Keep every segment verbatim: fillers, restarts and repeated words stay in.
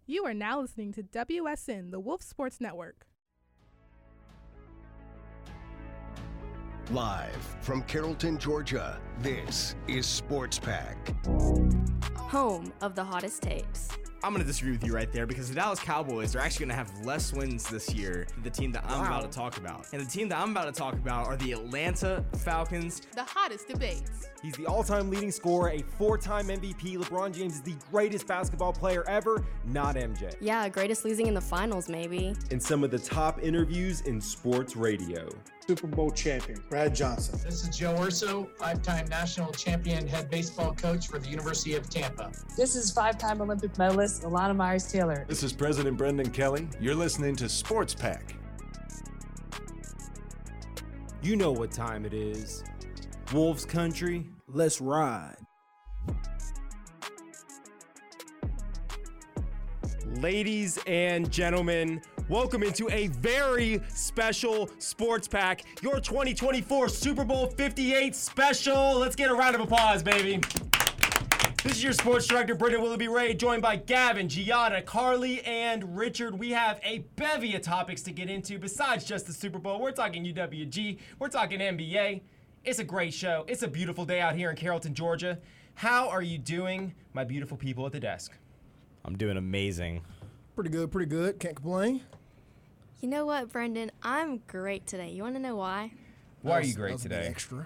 You are now listening to W S N, the Wolf Sports Network. Live from Carrollton, Georgia, this is Sports Pack. Home of the hottest takes. I'm going to disagree with you right there because the Dallas Cowboys are actually going to have less wins this year than the team that I'm wow. about to talk about. And the team that I'm about to talk about are the Atlanta Falcons. The hottest debates. He's the all-time leading scorer, a four-time M V P. LeBron James is the greatest basketball player ever, not M J. Yeah, greatest losing in the finals, maybe. And some of the top interviews in sports radio. Super Bowl champion, Brad Johnson. This is Joe Urso, five-time national champion head baseball coach for the University of Tampa. This is five-time Olympic medalist Alana Myers-Taylor. This is President Brendan Kelly. You're listening to Sports Pack. You know what time it is. Wolves Country, let's ride. Ladies and gentlemen, welcome into a very special Sports Pack, your twenty twenty-four Super Bowl fifty-eight special. Let's get a round of applause, baby. This is your sports director, Brendan Willoughby Ray, joined by Gavin, Gianna, Carly, and Richard. We have a bevy of topics to get into besides just the Super Bowl. We're talking U W G, we're talking N B A. It's a great show. It's a beautiful day out here in Carrollton, Georgia. How are you doing, my beautiful people at the desk? I'm doing amazing. Pretty good, pretty good. Can't complain. You know what, Brendan? I'm great today. You want to know why? Why are you great today? Extra.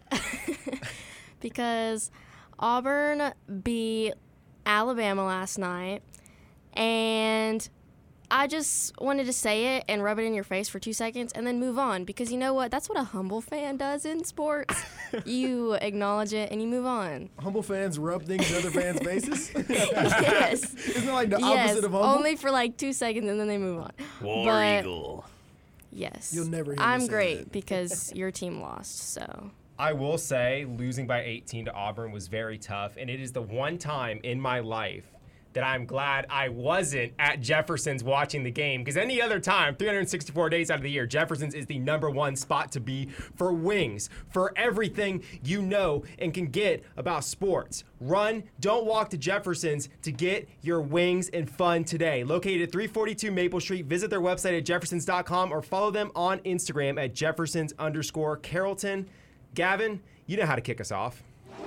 Because Auburn beat Alabama last night, and I just wanted to say it and rub it in your face for two seconds and then move on, because you know what? That's what a humble fan does in sports. You acknowledge it and you move on. Humble fans rub things in other fans' faces? Yes. Isn't it like the yes, opposite of humble? only for like two seconds and then they move on. War but, Eagle. Yes. You'll never hear me I'm say great that. because your team lost, so. I will say losing by eighteen to Auburn was very tough, and it is the one time in my life that I'm glad I wasn't at Jefferson's watching the game, because any other time, three hundred sixty-four days out of the year, Jefferson's is the number one spot to be for wings, for everything you know and can get about sports. Run, don't walk to Jefferson's to get your wings and fun today. Located at three forty-two Maple Street, visit their website at jeffersons dot com or follow them on Instagram at jeffersons underscore Carrollton. Gavin, you know how to kick us off.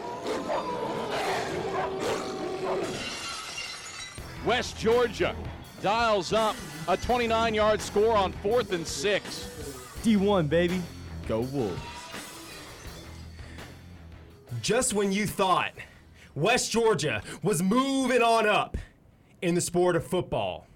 West Georgia dials up a twenty-nine-yard score on fourth and six. D one, baby. Go Wolves. Just when you thought West Georgia was moving on up in the sport of football,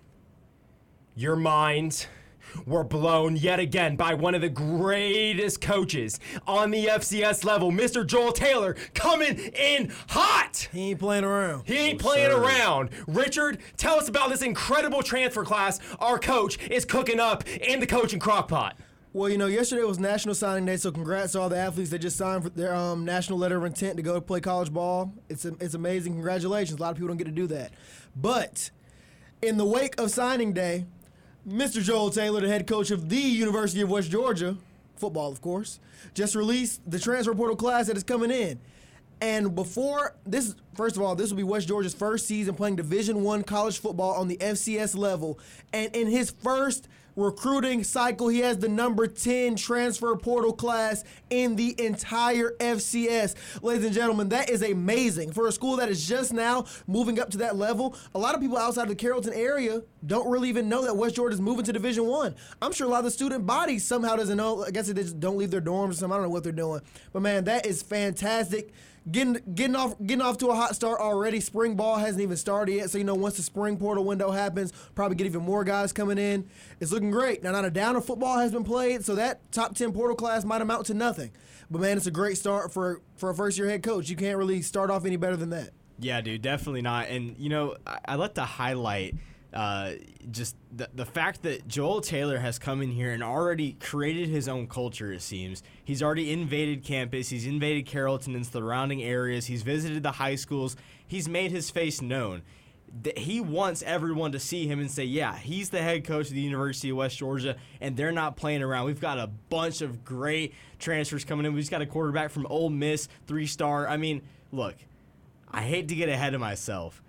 your minds were blown yet again by one of the greatest coaches on the F C S level, Mister Joel Taylor, coming in hot. He ain't playing around. He ain't No, playing sir. around. Richard, tell us about this incredible transfer class our coach is cooking up in the coaching crockpot. Well, you know, yesterday was National Signing Day, so congrats to all the athletes that just signed for their um, national letter of intent to go play college ball. It's it's amazing. Congratulations. A lot of people don't get to do that. But in the wake of signing day, Mister Joel Taylor, the head coach of the University of West Georgia, football of course, just released the transfer portal class that is coming in. And before this, first of all, this will be West Georgia's first season playing Division One college football on the F C S level. And in his first recruiting cycle, he has the number ten transfer portal class in the entire F C S. Ladies and gentlemen, that is amazing. For a school that is just now moving up to that level, a lot of people outside of the Carrollton area don't really even know that West Georgia is moving to Division One. I'm sure a lot of the student body somehow doesn't know. I guess they just don't leave their dorms or something. I don't know what they're doing. But man, that is fantastic. Getting getting off getting off to a hot start already. Spring ball hasn't even started yet, so you know once the spring portal window happens, probably get even more guys coming in. It's looking great. Now, not a down of football has been played, so that top ten portal class might amount to nothing. But man, it's a great start for for a first year head coach. You can't really start off any better than that. Yeah, dude, definitely not. And you know, I, I like to highlight uh, just the the fact that Joel Taylor has come in here and already created his own culture. It seems he's already invaded campus. He's invaded Carrollton and surrounding areas. He's visited the high schools. He's made his face known. He wants everyone to see him and say, yeah, he's the head coach of the University of West Georgia, and they're not playing around. We've got a bunch of great transfers coming in. We've just got a quarterback from Ole Miss, three-star. I mean, look, I hate to get ahead of myself,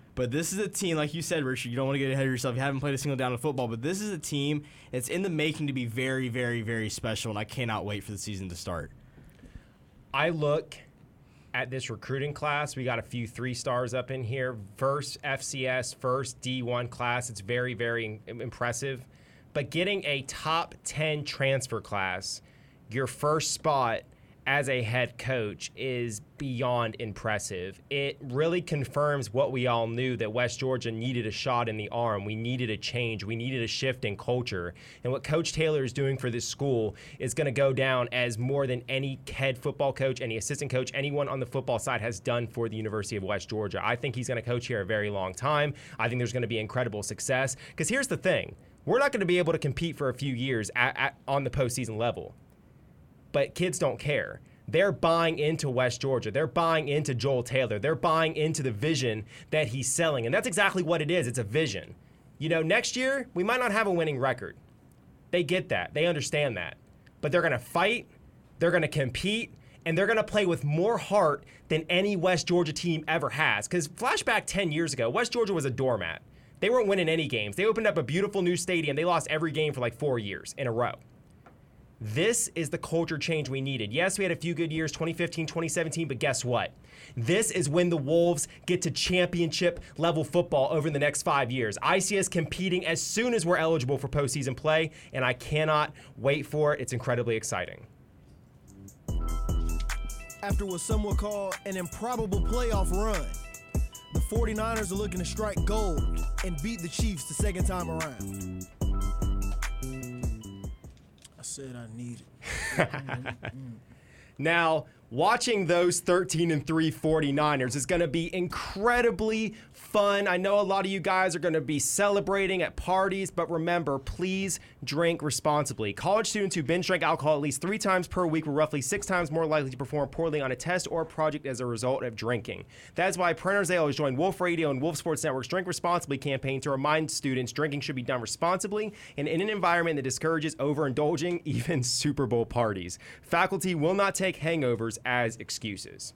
But this is a team, like you said, Richard, you don't want to get ahead of yourself. You haven't played a single down of football, but this is a team that's in the making to be very, very, very special, and I cannot wait for the season to start. I look at this recruiting class. We got a few three stars up in here. First F C S, first D one class. It's very, very impressive. But getting a top ten transfer class, your first spot as a head coach, is beyond impressive. It really confirms what we all knew, that West Georgia needed a shot in the arm. We needed a change. We needed a shift in culture. And what Coach Taylor is doing for this school is going to go down as more than any head football coach, any assistant coach, anyone on the football side has done for the University of West Georgia. I think he's going to coach here a very long time. I think there's going to be incredible success. Because here's the thing. We're not going to be able to compete for a few years at, at, on the postseason level. But kids don't care. They're buying into West Georgia. They're buying into Joel Taylor. They're buying into the vision that he's selling. And that's exactly what it is. It's a vision. You know, next year, we might not have a winning record. They get that. They understand that. But they're going to fight. They're going to compete. And they're going to play with more heart than any West Georgia team ever has. Because flashback ten years ago, West Georgia was a doormat. They weren't winning any games. They opened up a beautiful new stadium. They lost every game for like four years in a row. This is the culture change we needed. Yes, we had a few good years, twenty fifteen, twenty seventeen, but guess what? This is when the Wolves get to championship level football over the next five years. I see us competing as soon as we're eligible for postseason play, and I cannot wait for it. It's incredibly exciting. After what some would call an improbable playoff run, the 49ers are looking to strike gold and beat the Chiefs the second time around. I said I need it. Now, watching those thirteen and three 49ers is going to be incredibly fun. I know a lot of you guys are going to be celebrating at parties, but remember, please drink responsibly. College students who binge drink alcohol at least three times per week were roughly six times more likely to perform poorly on a test or project as a result of drinking. That's why Prentice Ale has joined Wolf Radio and Wolf Sports Network's Drink Responsibly campaign to remind students drinking should be done responsibly and in an environment that discourages overindulging, even Super Bowl parties. Faculty will not take hangovers as excuses.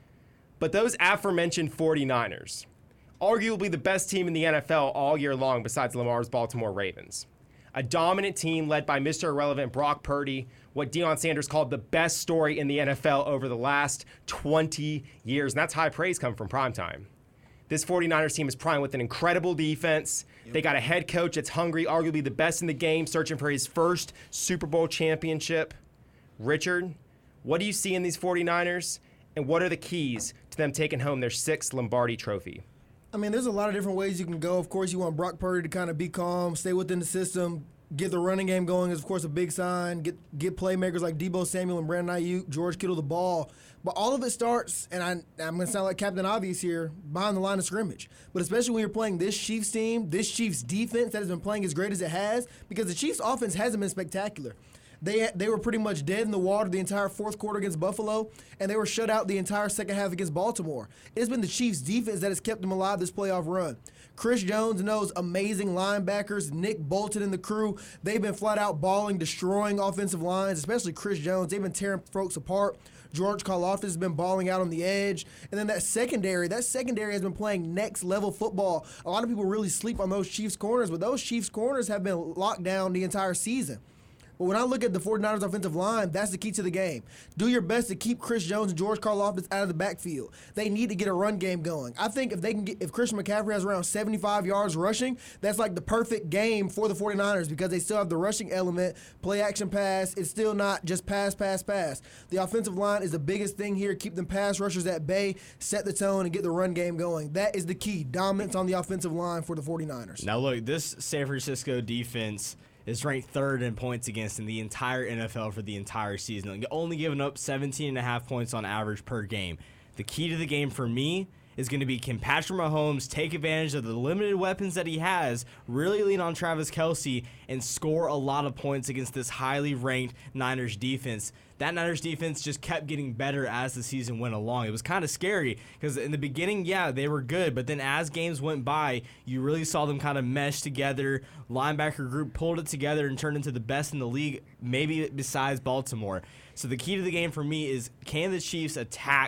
But those aforementioned 49ers, arguably the best team in the N F L all year long besides Lamar's Baltimore Ravens. A dominant team led by Mister Irrelevant Brock Purdy, what Deion Sanders called the best story in the N F L over the last twenty years. And that's high praise coming from primetime. This 49ers team is primed with an incredible defense. Yep. They got a head coach that's hungry, arguably the best in the game, searching for his first Super Bowl championship. Richard, what do you see in these 49ers, and what are the keys to them taking home their sixth Lombardi trophy? I mean, there's a lot of different ways you can go. Of course, you want Brock Purdy to kind of be calm, stay within the system, get the running game going is, of course, a big sign. Get get playmakers like Deebo Samuel and Brandon Ayuk, George Kittle the ball. But all of it starts, and I, I'm going to sound like Captain Obvious here, behind the line of scrimmage. But especially when you're playing this Chiefs team, this Chiefs defense that has been playing as great as it has, because the Chiefs offense hasn't been spectacular. They they were pretty much dead in the water the entire fourth quarter against Buffalo, and they were shut out the entire second half against Baltimore. It's been the Chiefs' defense that has kept them alive this playoff run. Chris Jones and those amazing linebackers, Nick Bolton and the crew, they've been flat out balling, destroying offensive lines, especially Chris Jones. They've been tearing folks apart. George Karlaftis has been balling out on the edge. And then that secondary, that secondary has been playing next-level football. A lot of people really sleep on those Chiefs corners, but those Chiefs corners have been locked down the entire season. But when I look at the 49ers offensive line, that's the key to the game. Do your best to keep Chris Jones and George Karlaftis out of the backfield. They need to get a run game going. I think if they can get, if Christian McCaffrey has around seventy-five yards rushing, that's like the perfect game for the 49ers because they still have the rushing element, play action pass. It's still not just pass, pass, pass. The offensive line is the biggest thing here. Keep them pass rushers at bay, set the tone, and get the run game going. That is the key. Dominance on the offensive line for the 49ers. Now look, this San Francisco defense is ranked third in points against in the entire N F L for the entire season, only giving up seventeen and a half points on average per game. The key to the game for me is going to be, can Patrick Mahomes take advantage of the limited weapons that he has, really lean on Travis Kelce, and score a lot of points against this highly ranked Niners defense? That Niners defense just kept getting better as the season went along. It was kind of scary because in the beginning, yeah, they were good, but then as games went by, you really saw them kind of mesh together. Linebacker group pulled it together and turned into the best in the league, maybe besides Baltimore. So the key to the game for me is, can the Chiefs attack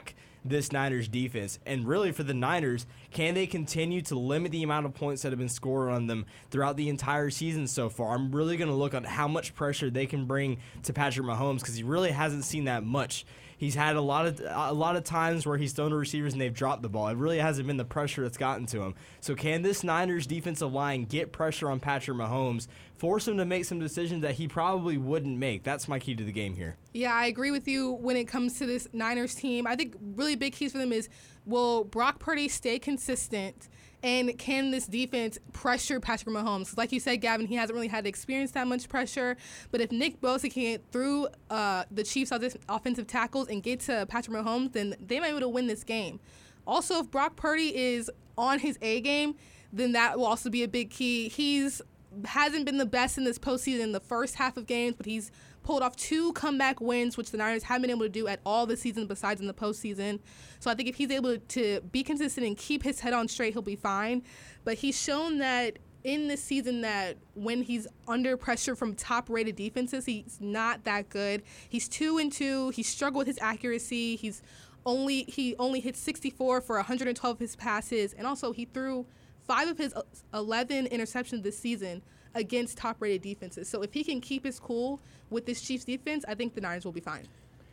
this Niners defense. And really for the Niners, can they continue to limit the amount of points that have been scored on them throughout the entire season so far? I'm really going to look at how much pressure they can bring to Patrick Mahomes because he really hasn't seen that much. He's had a lot of a lot of times where he's thrown to receivers and they've dropped the ball. It really hasn't been the pressure that's gotten to him. So can this Niners defensive line get pressure on Patrick Mahomes, force him to make some decisions that he probably wouldn't make? That's my key to the game here. Yeah, I agree with you when it comes to this Niners team. I think really big keys for them is, will Brock Purdy stay consistent? And can this defense pressure Patrick Mahomes? Like you said, Gavin, he hasn't really had to experience that much pressure. But if Nick Bosa can get through uh, the Chiefs' offensive tackles and get to Patrick Mahomes, then they might be able to win this game. Also, if Brock Purdy is on his A game, then that will also be a big key. He's hasn't been the best in this postseason in the first half of games, but he's pulled off two comeback wins, which the Niners haven't been able to do at all this season besides in the postseason. So I think if he's able to be consistent and keep his head on straight, he'll be fine. But he's shown that in this season that when he's under pressure from top-rated defenses, he's not that good. He's two and two. He struggled with his accuracy. He's only he only hit sixty-four for one hundred twelve of his passes, and also he threw five of his eleven interceptions this season against top-rated defenses. So if he can keep his cool with this Chiefs defense, I think the Niners will be fine.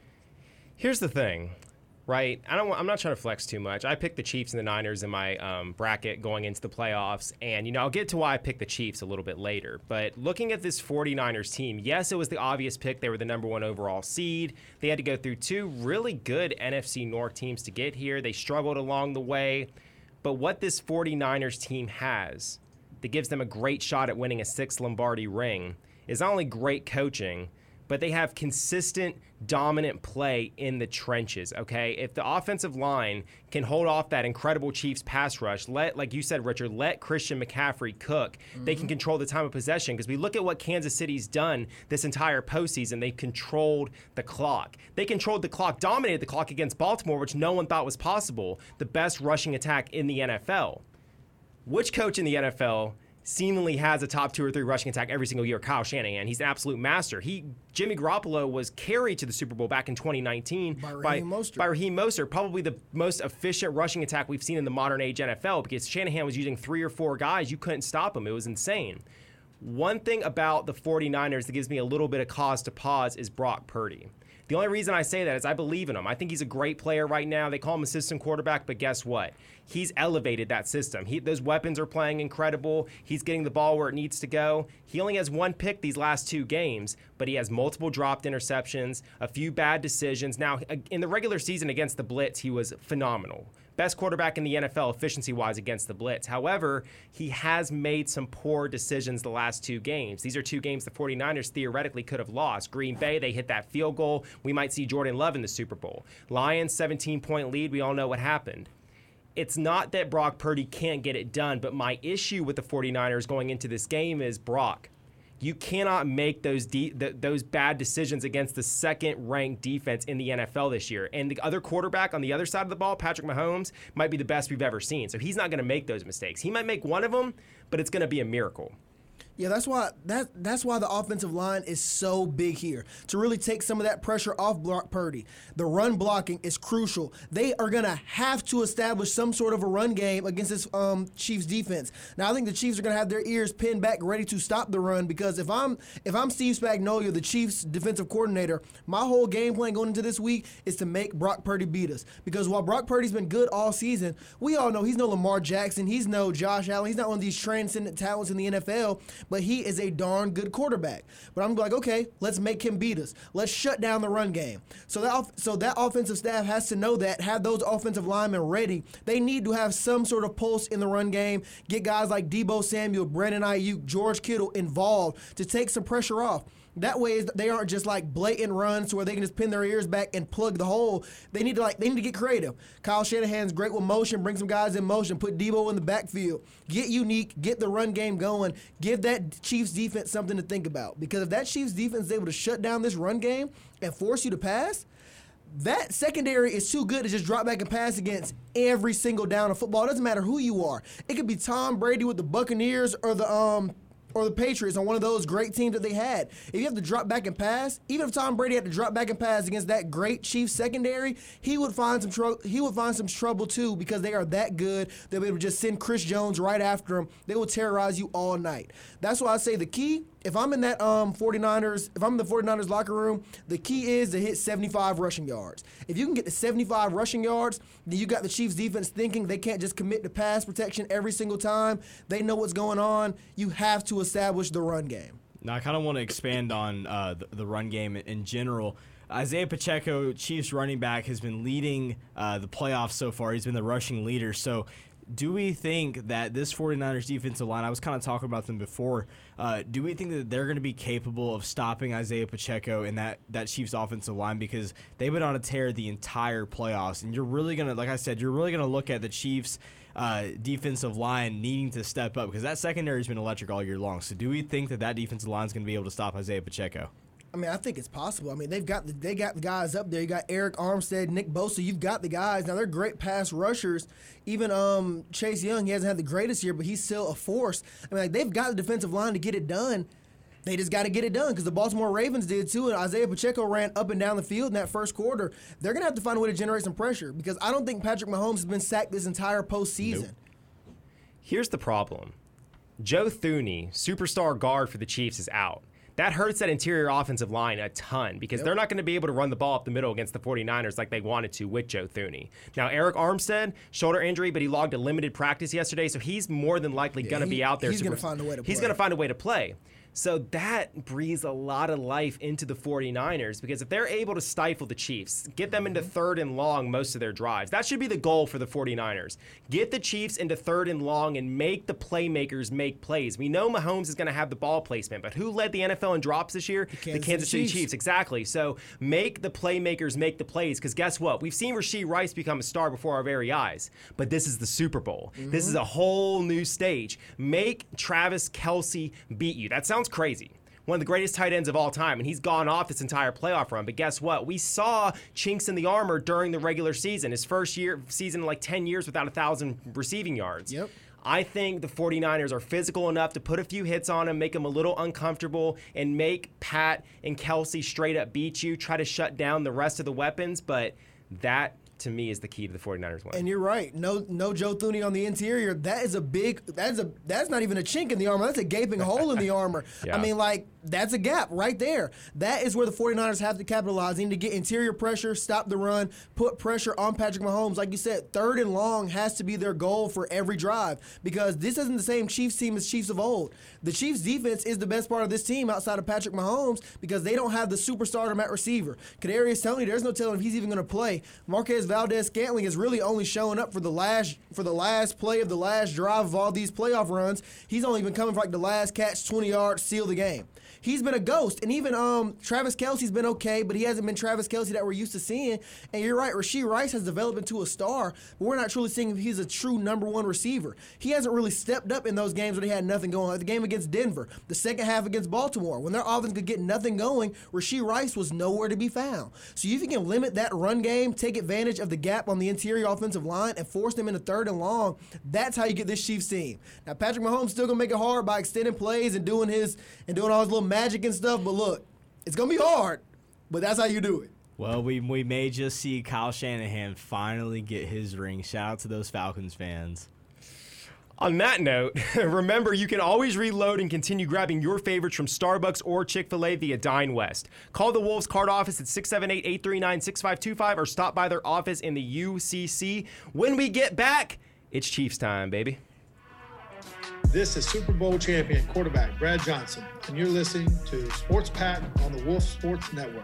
Here's the thing, right? I don't. I'm not trying to flex too much. I picked the Chiefs and the Niners in my um, bracket going into the playoffs, and you know I'll get to why I picked the Chiefs a little bit later. But looking at this 49ers team, yes, it was the obvious pick. They were the number one overall seed. They had to go through two really good N F C North teams to get here. They struggled along the way. But what this 49ers team has that gives them a great shot at winning a sixth Lombardi ring is not only great coaching, but they have consistent, dominant play in the trenches, okay? If the offensive line can hold off that incredible Chiefs pass rush, let, like you said, Richard, let Christian McCaffrey cook. Mm-hmm. They can control the time of possession because we look at what Kansas City's done this entire postseason. They've controlled the clock. They controlled the clock, dominated the clock against Baltimore, which no one thought was possible, the best rushing attack in the N F L. Which coach in the N F L seemingly has a top two or three rushing attack every single year? Kyle Shanahan. He's an absolute master. He Jimmy Garoppolo was carried to the Super Bowl back in twenty nineteen by Raheem by, Mostert. by Raheem Mostert, probably the most efficient rushing attack we've seen in the modern age N F L because Shanahan was using three or four guys. You couldn't stop him. It was insane. One thing about the 49ers that gives me a little bit of cause to pause is Brock Purdy. The only reason I say that is I believe in him. I think he's a great player right now. They call him a system quarterback, but guess what? He's elevated that system. He, those weapons are playing incredible. He's getting the ball where it needs to go. He only has one pick these last two games, but he has multiple dropped interceptions, a few bad decisions. Now, in the regular season against the Blitz, he was phenomenal. Best quarterback in the N F L efficiency-wise against the Blitz. However, he has made some poor decisions the last two games. These are two games the 49ers theoretically could have lost. Green Bay, they hit that field goal. We might see Jordan Love in the Super Bowl. Lions, seventeen-point lead. We all know what happened. It's not that Brock Purdy can't get it done, but my issue with the 49ers going into this game is, Brock, you cannot make those de- th- those bad decisions against the second-ranked defense in the N F L this year. And the other quarterback on the other side of the ball, Patrick Mahomes, might be the best we've ever seen. So he's not going to make those mistakes. He might make one of them, but it's going to be a miracle. Yeah, that's why that that's why the offensive line is so big here, to really take some of that pressure off Brock Purdy. The run blocking is crucial. They are going to have to establish some sort of a run game against this um, Chiefs defense. Now, I think the Chiefs are going to have their ears pinned back, ready to stop the run, because if I'm if I'm Steve Spagnuolo, the Chiefs defensive coordinator, my whole game plan going into this week is to make Brock Purdy beat us. Because while Brock Purdy's been good all season, we all know he's no Lamar Jackson, he's no Josh Allen, he's not one of these transcendent talents in the N F L, but he is a darn good quarterback. But I'm like, okay, let's make him beat us. Let's shut down the run game. So that so that offensive staff has to know that, have those offensive linemen ready. They need to have some sort of pulse in the run game, get guys like Deebo Samuel, Brandon Ayuk, George Kittle involved to take some pressure off. That way, they aren't just like blatant runs where they can just pin their ears back and plug the hole. They need to like they need to get creative. Kyle Shanahan's great with motion. Bring some guys in motion. Put Deebo in the backfield. Get unique. Get the run game going. Give that Chiefs defense something to think about. Because if that Chiefs defense is able to shut down this run game and force you to pass, that secondary is too good to just drop back and pass against every single down of football. It doesn't matter who you are. It could be Tom Brady with the Buccaneers or the um. or the Patriots on one of those great teams that they had. If you have to drop back and pass, even if Tom Brady had to drop back and pass against that great Chiefs secondary, he would find some trouble. He would find some trouble too because they are that good. They'll be able to just send Chris Jones right after him. They will terrorize you all night. That's why I say the key. If I'm in that um, 49ers, if I'm in the 49ers locker room, the key is to hit seventy-five rushing yards. If you can get to seventy-five rushing yards, then you got the Chiefs defense thinking they can't just commit to pass protection every single time. They know what's going on. You have to establish the run game. Now, I kind of want to expand on uh, the, the run game in general. Isaiah Pacheco, Chiefs running back, has been leading uh, the playoffs so far. He's been the rushing leader. So do we think that this 49ers defensive line, I was kind of talking about them before, uh, do we think that they're going to be capable of stopping Isaiah Pacheco and that, that Chiefs offensive line? Because they've been on a tear the entire playoffs. And you're really going to, like I said, you're really going to look at the Chiefs uh, defensive line needing to step up because that secondary has been electric all year long. So do we think that that defensive line is going to be able to stop Isaiah Pacheco? I mean, I think it's possible. I mean, they've got the, they got the guys up there. You got Eric Armstead, Nick Bosa. You've got the guys. Now, they're great pass rushers. Even um, Chase Young, he hasn't had the greatest year, but he's still a force. I mean, like, they've got the defensive line to get it done. They just got to get it done because the Baltimore Ravens did too, and Isaiah Pacheco ran up and down the field in that first quarter. They're going to have to find a way to generate some pressure because I don't think Patrick Mahomes has been sacked this entire postseason. Nope. Here's the problem. Joe Thuney, superstar guard for the Chiefs, is out. That hurts that interior offensive line a ton because yep. they're not going to be able to run the ball up the middle against the 49ers like they wanted to with Joe Thuney. Now, Eric Armstead, shoulder injury, but he logged a limited practice yesterday, so he's more than likely yeah, going to be out there. He's going to find a way to play. He's going to find a way to play. So that breathes a lot of life into the 49ers because if they're able to stifle the Chiefs, get them into third and long most of their drives, that should be the goal for the 49ers. Get the Chiefs into third and long and make the playmakers make plays. We know Mahomes is going to have the ball placement, but who led the N F L in drops this year? The Kansas, the Kansas City Chiefs. Chiefs. Exactly. So make the playmakers make the plays because guess what? We've seen Rashee Rice become a star before our very eyes, but this is the Super Bowl. Mm-hmm. This is a whole new stage. Make Travis Kelce beat you. That sounds crazy. One of the greatest tight ends of all time, and he's gone off this entire playoff run. But guess what? We saw chinks in the armor during the regular season. His first year season in like ten years without a thousand receiving yards. Yep. I think the 49ers are physical enough to put a few hits on him, make him a little uncomfortable, and make Pat and Kelce straight up beat you, try to shut down the rest of the weapons. But that, to me, is the key to the 49ers win. And you're right. No no Joe Thuney on the interior. That is a big, that's a that's not even a chink in the armor. That's a gaping hole in the armor. Yeah. I mean, like, that's a gap right there. That is where the 49ers have to capitalize. They need to get interior pressure, stop the run, put pressure on Patrick Mahomes. Like you said, third and long has to be their goal for every drive because this isn't the same Chiefs team as Chiefs of old. The Chiefs defense is the best part of this team outside of Patrick Mahomes because they don't have the superstardom at receiver. Kadarius Toney, there's no telling if he's even going to play. Marquez Valdez-Scantling is really only showing up for the last for the last play of the last drive of all these playoff runs. He's only been coming for like the last catch, twenty yards, seal the game. He's been a ghost. And even um, Travis Kelce's been okay, but he hasn't been Travis Kelce that we're used to seeing. And you're right, Rashee Rice has developed into a star, but we're not truly seeing if he's a true number one receiver. He hasn't really stepped up in those games where they had nothing going. Like the game against Denver, the second half against Baltimore, when their offense could get nothing going, Rashee Rice was nowhere to be found. So if you can limit that run game, take advantage of the gap on the interior offensive line, and force them into third and long, that's how you get this Chiefs team. Now, Patrick Mahomes still going to make it hard by extending plays and doing his and doing all his little magic and stuff, but look, it's going to be hard, but that's how you do it. Well, we we may just see Kyle Shanahan finally get his ring. Shout out to those Falcons fans. On that note, remember you can always reload and continue grabbing your favorites from Starbucks or Chick-fil-A via Dine West. Call the Wolves card office at six seven eight, eight three nine, six five two five or stop by their office in the U C C. When we get back, it's Chiefs time, baby. This is Super Bowl champion quarterback Brad Johnson, and you're listening to Sports Pack on the Wolf Sports Network.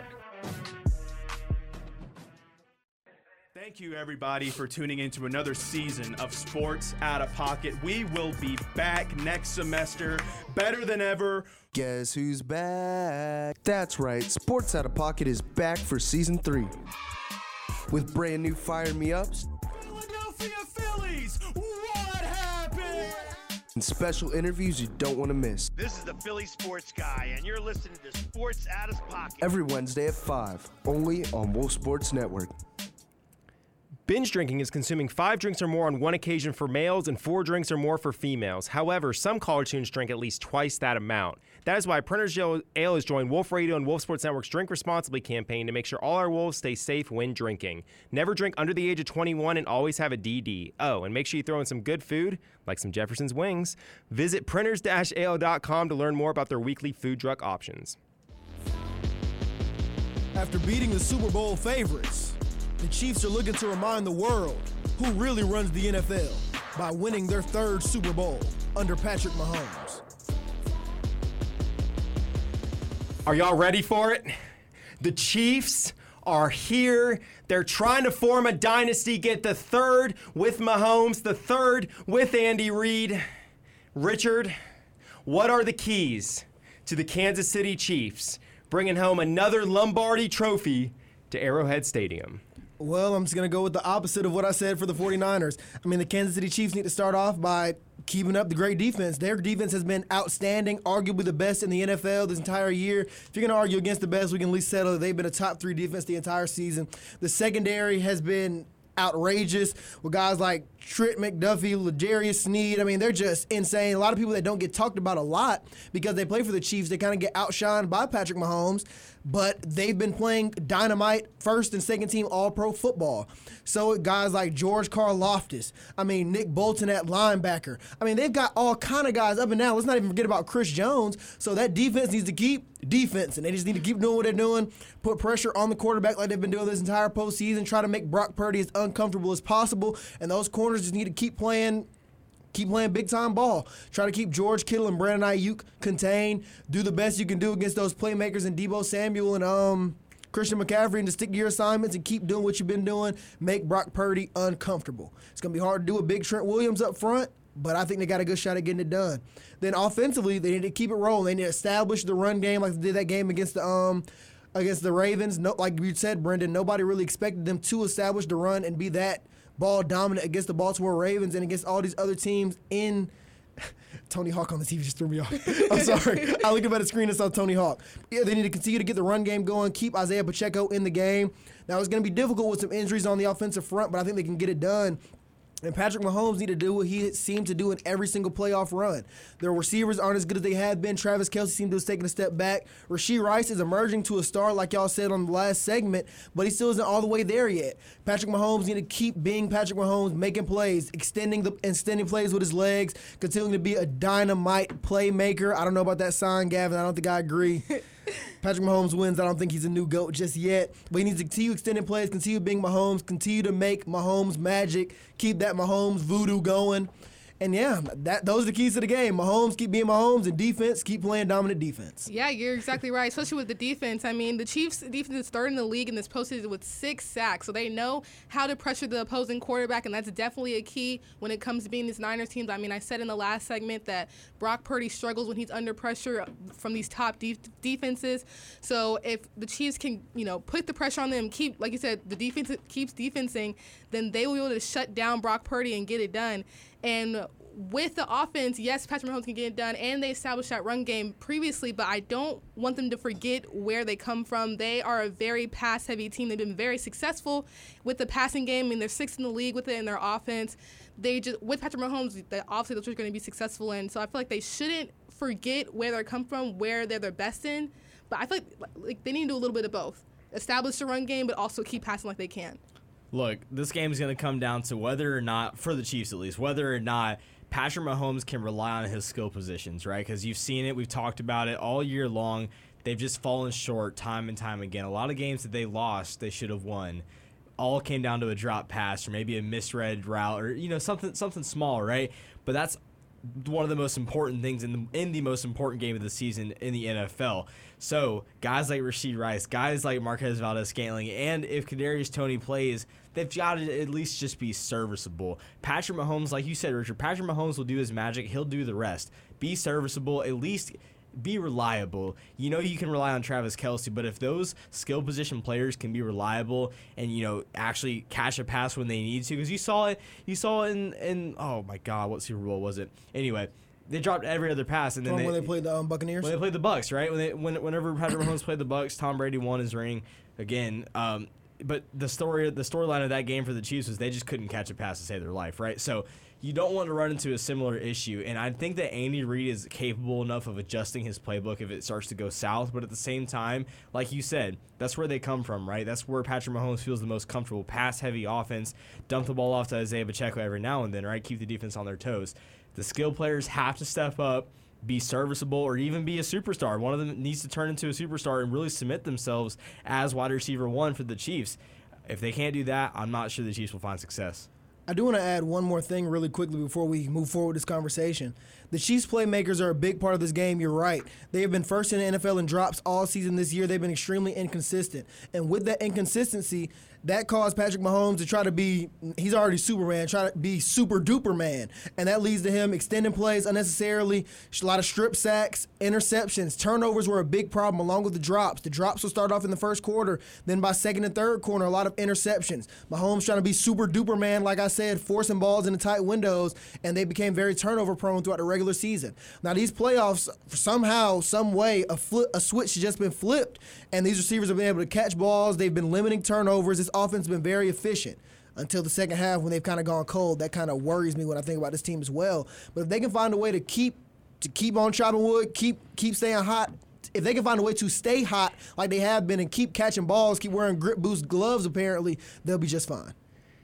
Thank you, everybody, for tuning into another season of Sports Out of Pocket. We will be back next semester, better than ever. Guess who's back? That's right, Sports Out of Pocket is back for season three. With brand new Fire Me Ups, Philadelphia Phillies, what happened? And special interviews you don't want to miss. This is the Philly Sports Guy, and you're listening to Sports Out of Pocket. Every Wednesday at five, only on Wolf Sports Network. Binge drinking is consuming five drinks or more on one occasion for males and four drinks or more for females. However, some college students drink at least twice that amount. That is why Printer's Ale has joined Wolf Radio and Wolf Sports Network's Drink Responsibly campaign to make sure all our wolves stay safe when drinking. Never drink under the age of twenty-one and always have a D D. Oh, and make sure you throw in some good food, like some Jefferson's wings. Visit printers dash ale dot com to learn more about their weekly food truck options. After beating the Super Bowl favorites, the Chiefs are looking to remind the world who really runs the N F L by winning their third Super Bowl under Patrick Mahomes. Are y'all ready for it? The Chiefs are here. They're trying to form a dynasty, get the third with Mahomes, the third with Andy Reid. Richard, what are the keys to the Kansas City Chiefs bringing home another Lombardi trophy to Arrowhead Stadium? Well, I'm just going to go with the opposite of what I said for the 49ers. I mean, the Kansas City Chiefs need to start off by keeping up the great defense. Their defense has been outstanding, arguably the best in the N F L this entire year. If you're going to argue against the best, we can at least settle that they've been a top three defense the entire season. The secondary has been outrageous with guys like Trent McDuffie, L'Jarius Sneed. I mean, they're just insane. A lot of people that don't get talked about a lot because they play for the Chiefs, they kind of get outshined by Patrick Mahomes, but they've been playing dynamite first and second team all-pro football. So guys like George Karlaftis, I mean, Nick Bolton at linebacker. I mean, they've got all kind of guys up and down. Let's not even forget about Chris Jones. So that defense needs to keep defense, and they just need to keep doing what they're doing, put pressure on the quarterback like they've been doing this entire postseason, try to make Brock Purdy as uncomfortable as possible, and those corners just need to keep playing Keep playing big-time ball. Try to keep George Kittle and Brandon Ayuk contained. Do the best you can do against those playmakers and Deebo Samuel and um, Christian McCaffrey, and to stick to your assignments and keep doing what you've been doing. Make Brock Purdy uncomfortable. It's going to be hard to do with big Trent Williams up front, but I think they got a good shot at getting it done. Then offensively, they need to keep it rolling. They need to establish the run game like they did that game against the um against the Ravens. No, like you said, Brendan, nobody really expected them to establish the run and be that ball dominant against the Baltimore Ravens and against all these other teams in Tony Hawk on the T V just threw me off. I'm sorry. I looked up at the screen and saw Tony Hawk. Yeah, they need to continue to get the run game going, keep Isaiah Pacheco in the game. Now, it's going to be difficult with some injuries on the offensive front, but I think they can get it done. And Patrick Mahomes need to do what he seemed to do in every single playoff run. Their receivers aren't as good as they have been. Travis Kelce seemed to have taken a step back. Rashee Rice is emerging to a star, like y'all said on the last segment, but he still isn't all the way there yet. Patrick Mahomes need to keep being Patrick Mahomes, making plays, extending the extending plays with his legs, continuing to be a dynamite playmaker. I don't know about that sign, Gavin. I don't think I agree. Patrick Mahomes wins. I don't think he's a new GOAT just yet. But he needs to continue extending plays, continue being Mahomes, continue to make Mahomes magic, keep that Mahomes voodoo going. And, yeah, that those are the keys to the game. Mahomes keep being Mahomes, and defense, keep playing dominant defense. Yeah, you're exactly right, especially with the defense. I mean, the Chiefs' defense is third in the league in this postseason with six sacks, so they know how to pressure the opposing quarterback, and that's definitely a key when it comes to being these Niners teams. I mean, I said in the last segment that Brock Purdy struggles when he's under pressure from these top de- defenses. So if the Chiefs can, you know, put the pressure on them, keep, like you said, the defense keeps defensing, then they will be able to shut down Brock Purdy and get it done. And with the offense, yes, Patrick Mahomes can get it done, and they established that run game previously, but I don't want them to forget where they come from. They are a very pass-heavy team. They've been very successful with the passing game, and they're sixth in the league with it in their offense. They just, with Patrick Mahomes, they, obviously that's what they're going to be successful in. So I feel like they shouldn't forget where they come from, where they're their best in. But I feel like, like they need to do a little bit of both. Establish the run game, but also keep passing like they can. Look, this game is going to come down to whether or not, for the Chiefs at least, whether or not Patrick Mahomes can rely on his skill positions, right? Because you've seen it. We've talked about it all year long. They've just fallen short time and time again. A lot of games that they lost, they should have won. All came down to a drop pass or maybe a misread route or, you know, something something small, right? But that's one of the most important things in the, in the most important game of the season in the N F L. So guys like Rashee Rice, guys like Marquez Valdes-Scantling, and if Kadarius Toney plays, they've got to at least just be serviceable. Patrick Mahomes, like you said, Richard, Patrick Mahomes will do his magic. He'll do the rest. Be serviceable, at least be reliable. You know you can rely on Travis Kelce, but if those skill position players can be reliable and, you know, actually catch a pass when they need to, because you saw it, you saw it in, in, oh my God, what Super Bowl was it? Anyway, they dropped every other pass, and then when they, they played the um, Buccaneers. When they played the Bucs, right? When they, when whenever Patrick Mahomes played the Bucs, Tom Brady won his ring again. Um, but the story, the storyline of that game for the Chiefs was they just couldn't catch a pass to save their life, right? So you don't want to run into a similar issue, and I think that Andy Reid is capable enough of adjusting his playbook if it starts to go south, but at the same time, like you said, that's where they come from, right? That's where Patrick Mahomes feels the most comfortable. Pass-heavy offense, dump the ball off to Isaiah Pacheco every now and then, right? Keep the defense on their toes. The skill players have to step up, be serviceable, or even be a superstar. One of them needs to turn into a superstar and really submit themselves as wide receiver one for the Chiefs. If they can't do that, I'm not sure the Chiefs will find success. I do want to add one more thing really quickly before we move forward with this conversation. The Chiefs playmakers are a big part of this game. You're right. They have been first in the N F L in drops all season this year. They've been extremely inconsistent. And with that inconsistency, that caused Patrick Mahomes to try to be, he's already Superman, try to be super duper man. And that leads to him extending plays unnecessarily, a lot of strip sacks, interceptions. Turnovers were a big problem along with the drops. The drops will start off in the first quarter. Then by second and third quarter, a lot of interceptions. Mahomes trying to be super duper man, like I said, forcing balls into tight windows, and they became very turnover prone throughout the regular season. Now these playoffs, somehow, some way, a, flip, a switch has just been flipped, and these receivers have been able to catch balls. They've been limiting turnovers. This offense has been very efficient until the second half when they've kind of gone cold. That kind of worries me when I think about this team as well. But if they can find a way to keep to keep on chopping wood, keep keep staying hot, if they can find a way to stay hot like they have been and keep catching balls, keep wearing grip boost gloves apparently, they'll be just fine.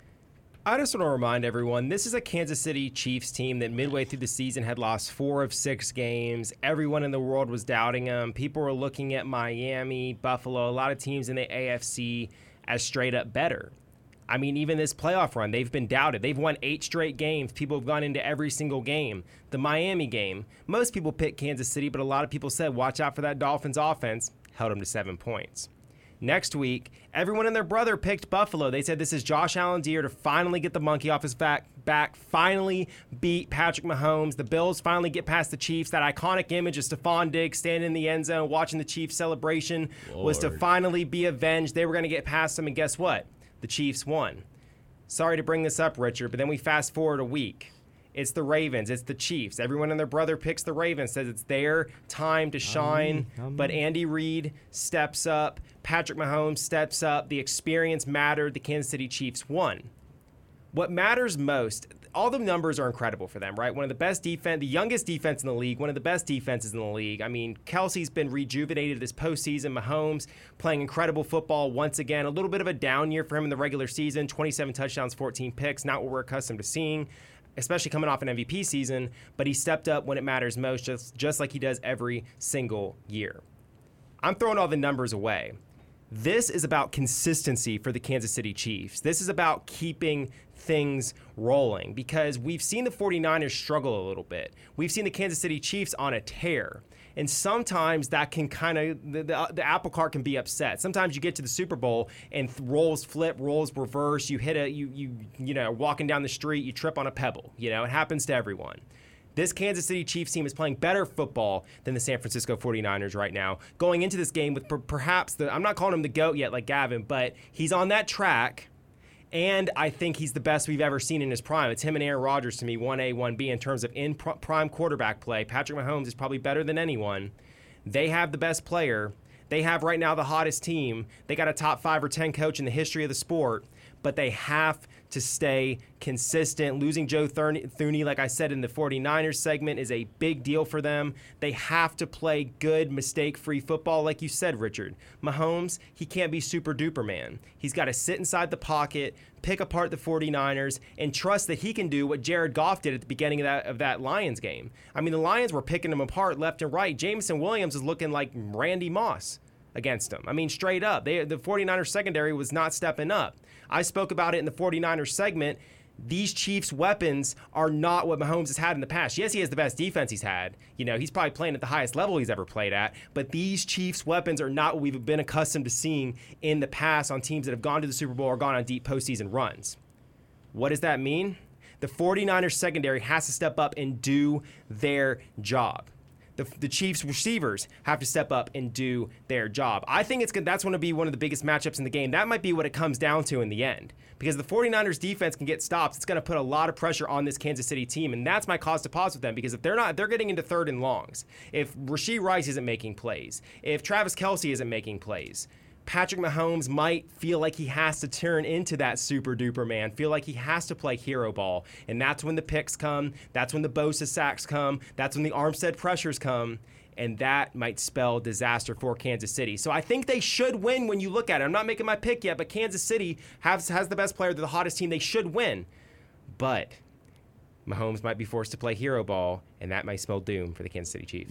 I just want to remind everyone, this is a Kansas City Chiefs team that midway through the season had lost four of six games. Everyone in the world was doubting them. People were looking at Miami, Buffalo, a lot of teams in the A F C as straight up better. I mean, even this playoff run, they've been doubted. They've won eight straight games. People have gone into every single game. The Miami game, most people picked Kansas City, but a lot of people said, watch out for that Dolphins offense. Held them to seven points. Next week, everyone and their brother picked Buffalo. They said this is Josh Allen's year to finally get the monkey off his back, back, finally beat Patrick Mahomes. The Bills finally get past the Chiefs. That iconic image of Stephon Diggs standing in the end zone watching the Chiefs celebration Lord. was to finally be avenged. They were going to get past them, and guess what? The Chiefs won. Sorry to bring this up, Richard, but then we fast forward a week. It's the Ravens. It's the Chiefs. Everyone and their brother picks the Ravens, says it's their time to shine. Um, um, but Andy Reid steps up. Patrick Mahomes steps up. The experience mattered. The Kansas City Chiefs won. What matters most, all the numbers are incredible for them, right? One of the best defense, the youngest defense in the league, one of the best defenses in the league. I mean, Kelsey's been rejuvenated this postseason. Mahomes playing incredible football once again. A little bit of a down year for him in the regular season. twenty-seven touchdowns, fourteen picks. Not what we're accustomed to seeing, especially coming off an M V P season, but he stepped up when it matters most, just, just like he does every single year. I'm throwing all the numbers away. This is about consistency for the Kansas City Chiefs. This is about keeping things rolling because we've seen the 49ers struggle a little bit. We've seen the Kansas City Chiefs on a tear. And sometimes that can kind of, the, the, the apple cart can be upset. Sometimes you get to the Super Bowl and th- roles flip, roles reverse. You hit a, you, you, you know, walking down the street, you trip on a pebble. You know, it happens to everyone. This Kansas City Chiefs team is playing better football than the San Francisco 49ers right now. Going into this game with per- perhaps the, I'm not calling him the GOAT yet like Gavin, but he's on that track. And I think he's the best we've ever seen in his prime. It's him and Aaron Rodgers to me, one A, one B in terms of in pr- prime quarterback play. Patrick Mahomes is probably better than anyone. They have the best player. They have right now the hottest team. They got a top five or ten coach in the history of the sport. But they have to stay consistent. Losing Joe Thuney, like I said in the 49ers segment, is a big deal for them. They have to play good, mistake-free football, like you said, Richard. Mahomes, he can't be super-duper man. He's got to sit inside the pocket, pick apart the 49ers, and trust that he can do what Jared Goff did at the beginning of that, of that Lions game. I mean, the Lions were picking him apart left and right. Jameson Williams is looking like Randy Moss against him. I mean, straight up. They, the 49ers secondary was not stepping up. I spoke about it in the 49ers segment. These Chiefs weapons are not what Mahomes has had in the past. Yes, he has the best defense he's had. You know, he's probably playing at the highest level he's ever played at. But these Chiefs weapons are not what we've been accustomed to seeing in the past on teams that have gone to the Super Bowl or gone on deep postseason runs. What does that mean? The 49ers secondary has to step up and do their job. The, the Chiefs receivers have to step up and do their job. I think it's good. That's going to be one of the biggest matchups in the game. That might be what it comes down to in the end. Because the 49ers defense can get stops. It's going to put a lot of pressure on this Kansas City team. And that's my cause to pause with them. Because if they're not, if they're getting into third and longs. If Rashee Rice isn't making plays. If Travis Kelce isn't making plays. Patrick Mahomes might feel like he has to turn into that super duper man, feel like he has to play hero ball. And that's when the picks come. That's when the Bosa sacks come. That's when the Armstead pressures come. And that might spell disaster for Kansas City. So I think they should win when you look at it. I'm not making my pick yet, but Kansas City has, has the best player. They're the hottest team. They should win. But Mahomes might be forced to play hero ball, and that might spell doom for the Kansas City Chiefs.